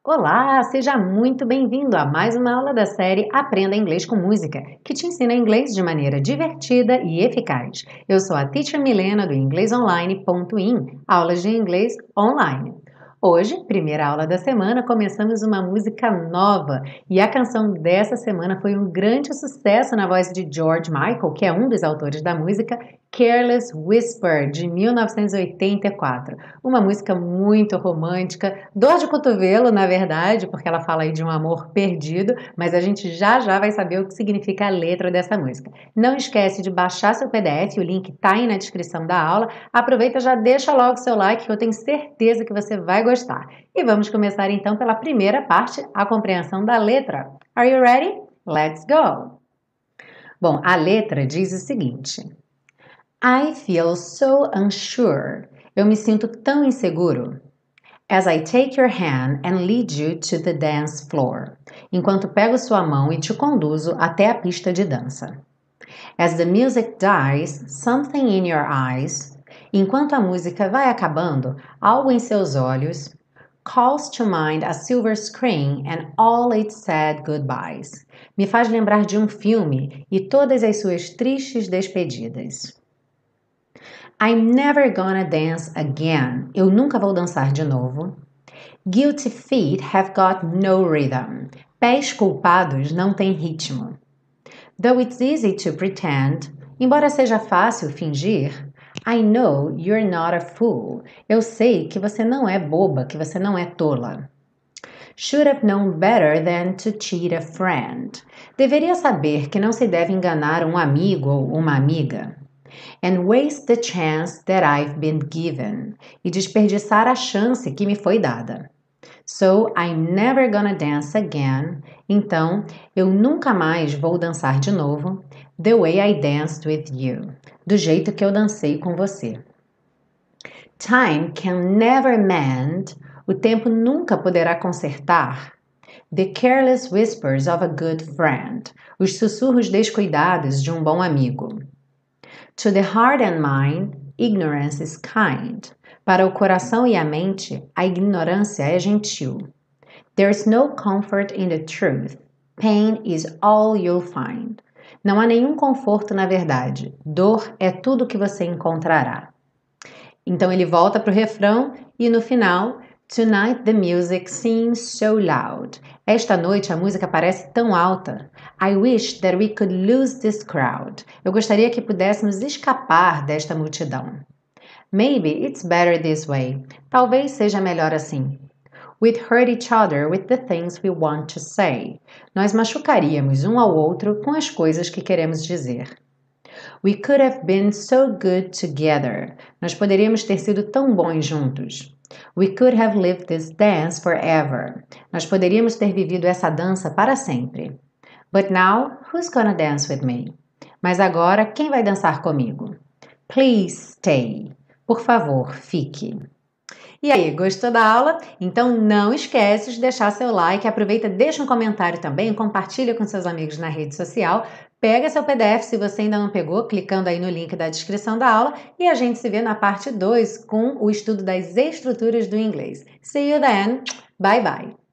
Olá, seja muito bem-vindo a mais uma aula da série Aprenda Inglês com Música, que te ensina inglês de maneira divertida e eficaz. Eu sou a Teacher Milena do inglesonline.in, aulas de inglês online. Hoje, primeira aula da semana, começamos uma música nova e a canção dessa semana foi um grande sucesso na voz de George Michael, que é um dos autores da música Careless Whisper, de 1984. Uma música muito romântica, dor de cotovelo, na verdade, porque ela fala aí de um amor perdido, mas a gente já vai saber o que significa a letra dessa música. Não esquece de baixar seu PDF, o link tá aí na descrição da aula. Aproveita, já deixa logo seu like, que eu tenho certeza que você vai gostar. E vamos começar então pela primeira parte, a compreensão da letra. Are you ready? Let's go! Bom, a letra diz o seguinte: I feel so unsure. Eu me sinto tão inseguro. As I take your hand and lead you to the dance floor. Enquanto pego sua mão e te conduzo até a pista de dança. As the music dies, something in your eyes. Enquanto a música vai acabando, algo em seus olhos calls to mind a silver screen and all its sad goodbyes. Me faz lembrar de um filme e todas as suas tristes despedidas. I'm never gonna dance again. Eu nunca vou dançar de novo. Guilty feet have got no rhythm. Pés culpados não têm ritmo. Though it's easy to pretend, embora seja fácil fingir, I know you're not a fool. Eu sei que você não é boba, que você não é tola. Should have known better than to cheat a friend. Deveria saber que não se deve enganar um amigo ou uma amiga. And waste the chance that I've been given. E desperdiçar a chance que me foi dada. So I'm never gonna dance again. Então, eu nunca mais vou dançar de novo. The way I danced with you. Do jeito que eu dancei com você. Time can never mend. O tempo nunca poderá consertar. The careless whispers of a good friend. Os sussurros descuidados de um bom amigo. To the heart and mind, ignorance is kind. Para o coração e a mente, a ignorância é gentil. There's no comfort in the truth. Pain is all you'll find. Não há nenhum conforto na verdade. Dor é tudo que você encontrará. Então ele volta para o refrão e no final, Tonight the music seems so loud. Esta noite a música parece tão alta. I wish that we could lose this crowd. Eu gostaria que pudéssemos escapar desta multidão. Maybe it's better this way. Talvez seja melhor assim. We'd hurt each other with the things we want to say. Nós machucaríamos um ao outro com as coisas que queremos dizer. We could have been so good together. Nós poderíamos ter sido tão bons juntos. We could have lived this dance forever. Nós poderíamos ter vivido essa dança para sempre. But now, who's gonna dance with me? Mas agora, quem vai dançar comigo? Please stay. Por favor, fique. E aí, gostou da aula? Então não esquece de deixar seu like, aproveita, deixa um comentário também, compartilha com seus amigos na rede social, pega seu PDF se você ainda não pegou, clicando aí no link da descrição da aula e a gente se vê na parte 2 com o estudo das estruturas do inglês. See you then! Bye bye!